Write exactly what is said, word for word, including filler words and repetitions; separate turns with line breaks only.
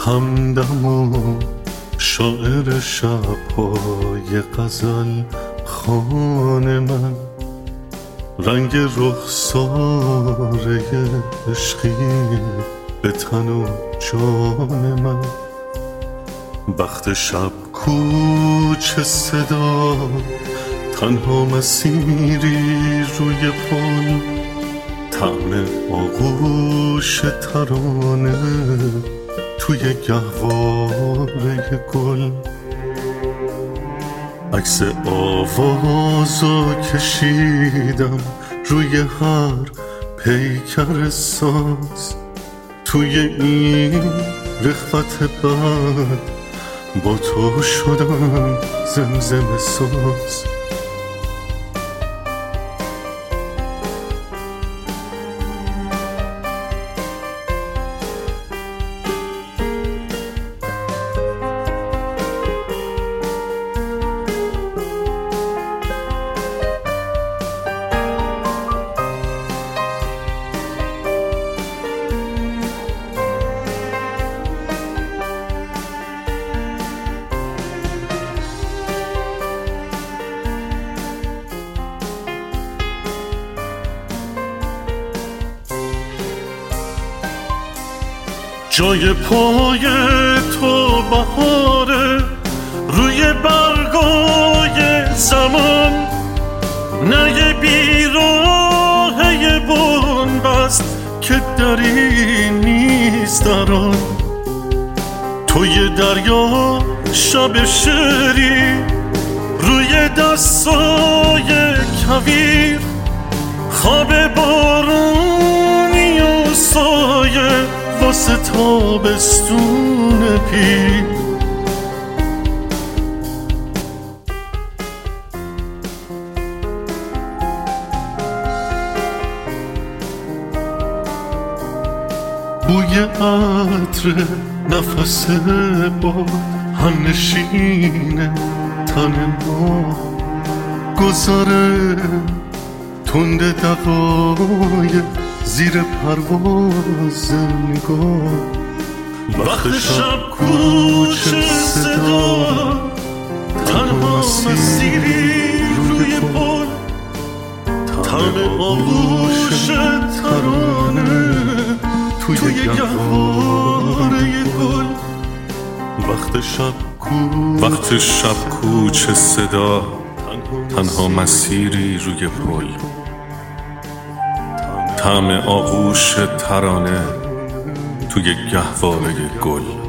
همدم و شاعر شب‌های غزل خوان من، رنگ رخساره عشقی به تن و جان من. وقت شب کوچه صدا، تنها مسیری روی پل، طعم آغوش ترانه توی گهواره گل. عکس آوازو کشیدم روی هر پیکر ساز، توی این رخوت بد با تو شدم زمزمه ساز. جای پای تو بهاره روی برگای زمان، نه یه بیراهه بنبست که دری نیست در آن. توی دریا شب شری روی دستای کویر، خواب بارونی و سایه واسه تابستون پیر. بوی عطر نفس باد همنشین تن ما، گذاره تند دقایق زیر پرواز نگاه. وقت شب کوچه صدا، تنها مسیری روی پل، طعم آغوش ترانه توی گهواره گل. وقت شب وقت شب کوچه صدا، تنها مسیری روی پل، طعم آغوش ترانه توی گهواره گل.